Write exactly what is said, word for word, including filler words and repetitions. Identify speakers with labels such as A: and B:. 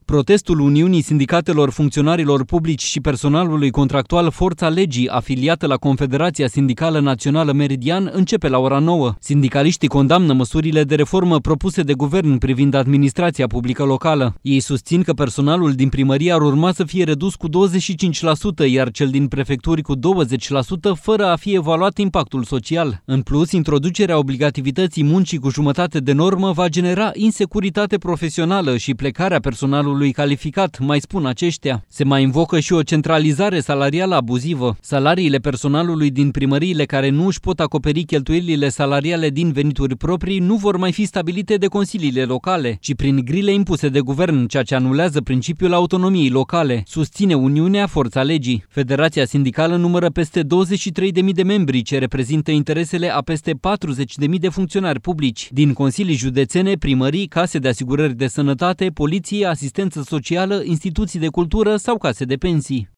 A: Protestul Uniunii Sindicatelor Funcționarilor Publici și Personalului Contractual Forța Legii, afiliată la Confederația Sindicală Națională Meridian, începe la ora nouă. Sindicaliștii condamnă măsurile de reformă propuse de guvern privind administrația publică locală. Ei susțin că personalul din primărie ar urma să fie redus cu douăzeci și cinci la sută, iar cel din prefecturi cu douăzeci la sută, fără a fi evaluat impactul social. În plus, introducerea obligativității muncii cu jumătate de normă va genera insecuritate profesională și plecarea personalului calificat, mai spun aceștia. Se mai invocă și o centralizare salarială abuzivă. Salariile personalului din primăriile care nu își pot acoperi cheltuielile salariale din venituri proprii nu vor mai fi stabilite de consiliile locale, ci prin grile impuse de guvern, ceea ce anulează principiul autonomiei locale, susține Uniunea Forța Legii. Federația sindicală numără peste douăzeci și trei de mii de membri, ce reprezintă interesele a peste patruzeci de mii de funcționari publici, din consilii județene, primării, case de asigurări de sănătate, poliție, asistență socială, instituții de cultură sau case de pensii.